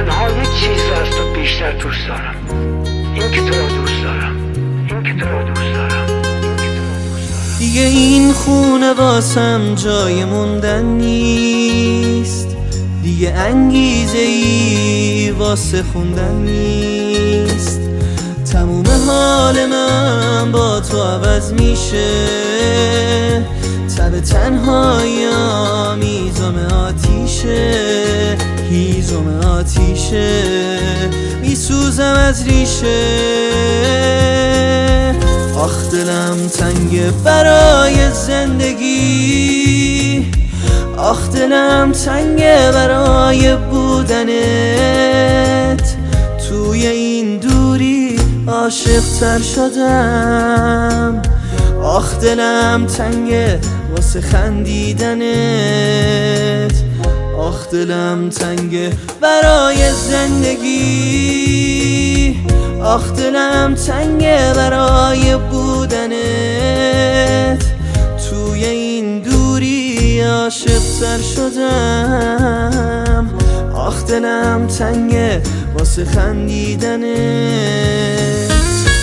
تنها یک چیز از تو بیشتر دوست دارم، این که تو رو دوست دارم، این که تو رو دوست دارم، این که تو رو دوست دارم. دیگه این خونه واسم جای موندن نیست، دیگه انگیزه ای واسه خوندن نیست. تموم حال من با تو عوض میشه، تب تنهایی‌ام هیزم آتیشه، هیزم آتیشه، میسوزم از ریشه. آخ دلم تنگه برای زندگی، آخ دلم تنگه برای بودنت. توی این دوری عاشق تر شدم، آخ دلم تنگه واسه خندیدنت. آخ دلم تنگه برای زندگی، آخ دلم تنگه برای بودنت. توی این دوری عاشق تر شدم، آخ دلم تنگه واسه خندیدنت.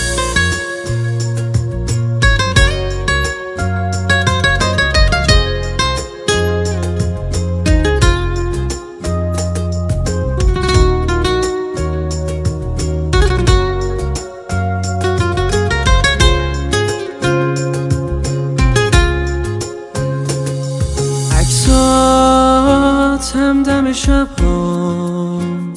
همدم شب هم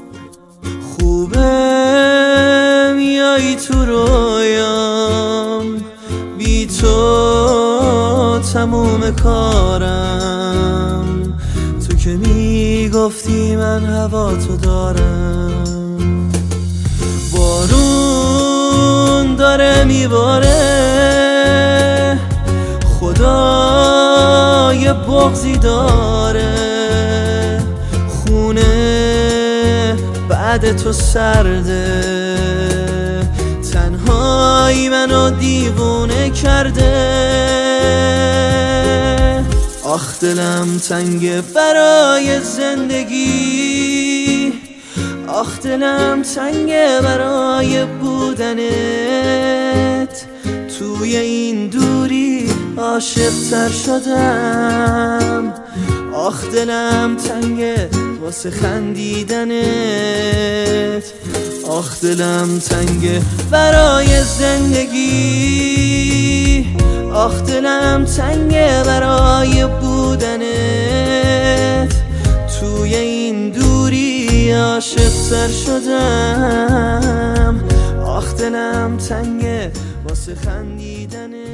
خوبه، میایی تو رویام، بی تو تموم کارم. تو که میگفتی من هوا تو دارم. بارون داره میباره، خدا یه بغضی داره. بعد تو سرده، تنهایی منو دیوونه کرده. آخ دلم تنگه برای زندگی، آخ دلم تنگه برای بودنت. توی این دوری عاشق تر شدم، آخ دلم تنگه واسه خندیدنت. آخ دلم تنگه برای زندگی، آخ دلم تنگه برای بودنت. توی این دوری عاشق تر شدم، آخ دلم تنگه واسه خندیدنت.